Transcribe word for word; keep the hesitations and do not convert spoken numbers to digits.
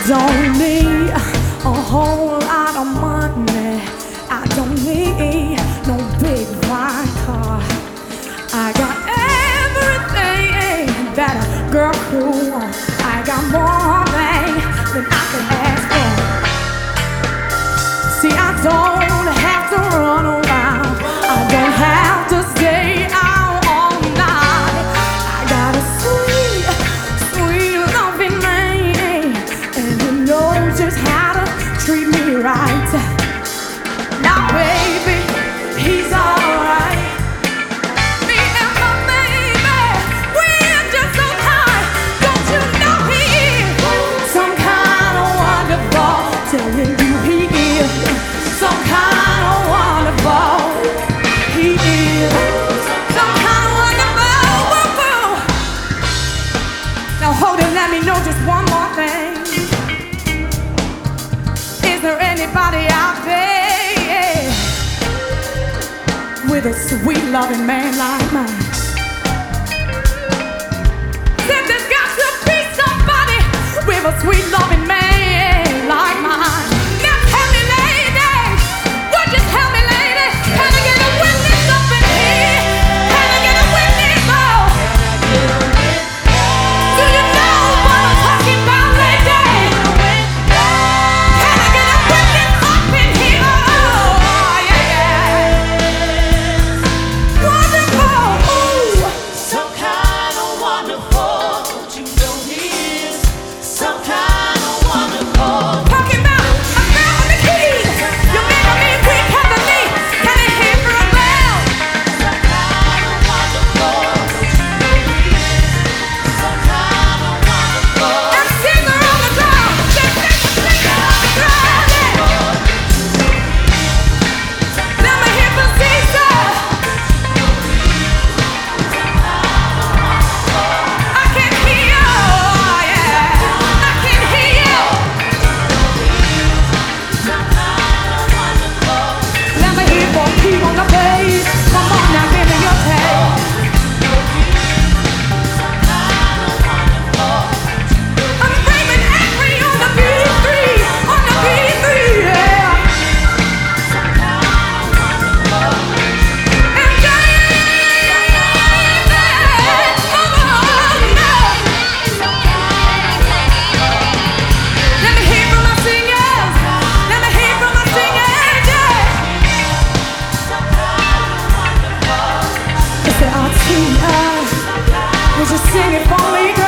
don't need a whole lot of money. I don't need no big fine car. I got everything that a girl could want. I got more things than I can ask for. See, I don't have to run around. I don't have to stay out all night. I got a sweet, sweet loving man, and he knows just how to treat me right. Now, baby, he's alright. Me and my baby, we're just so high. Don't you know he is some kind of wonderful? Telling you he is some kind of wonderful. He is some kind of wonderful. Woo, woo. Now hold it, let me know just one more thing. Is there anybody out there with a sweet loving man like mine? Said there's got to be somebody with a sweet loving man like mine. Now tell me, lady, would you tell me, lady, can I get a witness up in here? Can I get a witness? Oh, do you know what I'm talking about, lady? Can I get a witness up in here? Oh, yeah, yeah. Wonderful. Ooh. Some kind of wonderful, don't you know he is some kind of wonderful. Talking about a girl on the keys. You make me weak, having me. Can I hear for a bell? Some kind of wonderful, don't you know he is some kind of wonderful. And singer on the drum. Just sing, sing, sing, let me hear for Caesar. I can hear you, oh, yeah. I can hear you. Let me hear for Pete on the bass. Come on now, give me your taste. I'm Raymond Avery on the B three, on the B three, yeah. And David, oh no. Let me hear from my singers. Let me hear from my singers, yeah. It's the R T I. Would you sing it for me, girl?